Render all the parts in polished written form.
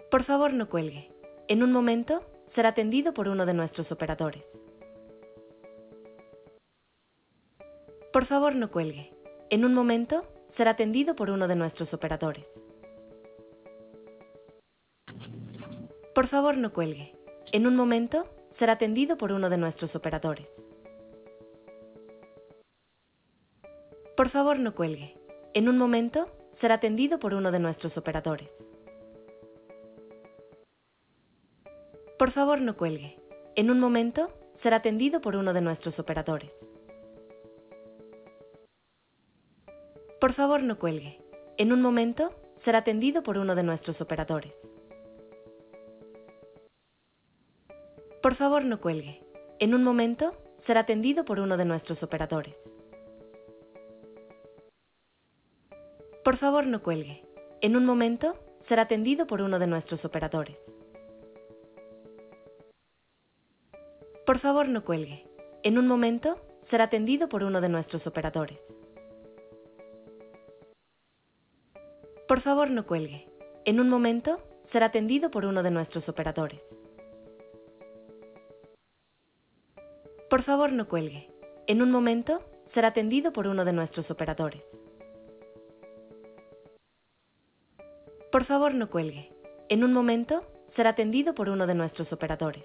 Por favor, no cuelgue. En un momento, será atendido por uno de nuestros operadores. Por favor, no cuelgue. En un momento, será atendido por uno de nuestros operadores. Por favor, no cuelgue. En un momento, será atendido por uno de nuestros operadores. Por favor, no cuelgue. En un momento, será atendido por uno de nuestros operadores. Por favor, no cuelgue. En un momento, será atendido por uno de nuestros operadores. Por favor, no cuelgue. En un momento, será atendido por uno de nuestros operadores. Por favor, no cuelgue. En un momento, será atendido por uno de nuestros operadores. Por favor, no cuelgue. En un momento, será atendido por uno de nuestros operadores. Por favor, no cuelgue. En un momento, será atendido por uno de nuestros operadores. Por favor, no cuelgue. En un momento, será atendido por uno de nuestros operadores. Por favor, no cuelgue. En un momento, será atendido por uno de nuestros operadores. Por favor, no cuelgue. En un momento, será atendido por uno de nuestros operadores.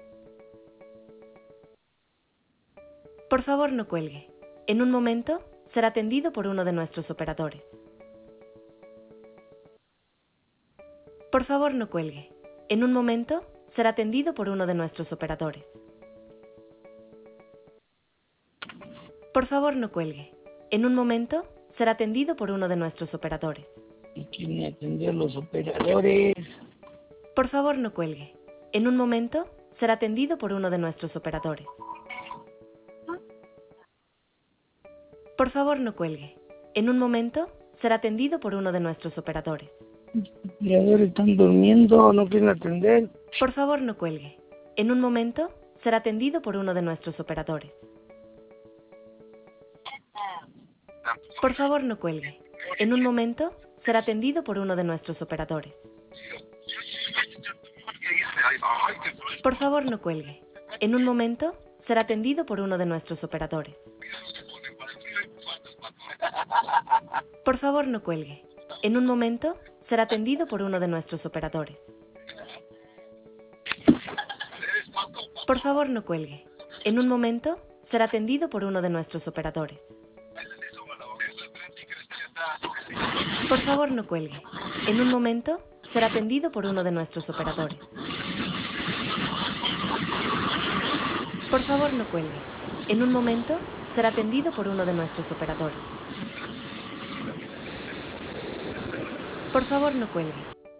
Por favor, no cuelgue. En un momento, será atendido por uno de nuestros operadores. Por favor, no cuelgue. En un momento, será atendido por uno de nuestros operadores. Por favor, no cuelgue. En un momento, será atendido por uno de nuestros operadores. ¿Y quién atendió a los operadores? Por favor, no cuelgue. En un momento, será atendido por uno de nuestros operadores. Por favor, no cuelgue. En un momento, será atendido por uno de nuestros operadores. Los operadores están durmiendo, no quieren atender. Por favor, no cuelgue. En un momento, será atendido por uno de nuestros operadores. Por favor, no cuelgue. En un momento, será atendido por uno de nuestros operadores. Por favor, no cuelgue. En un momento, será atendido por uno de nuestros operadores. Por favor, no cuelgue. En un momento, será atendido por uno de nuestros operadores. Por favor, no cuelgue. En un momento, será atendido por uno de nuestros operadores. Por favor, no cuelgue. En un momento, será atendido por uno de nuestros operadores. Por favor, no cuelgue. En un momento, será atendido por uno de nuestros operadores. Por favor, no cuelgue.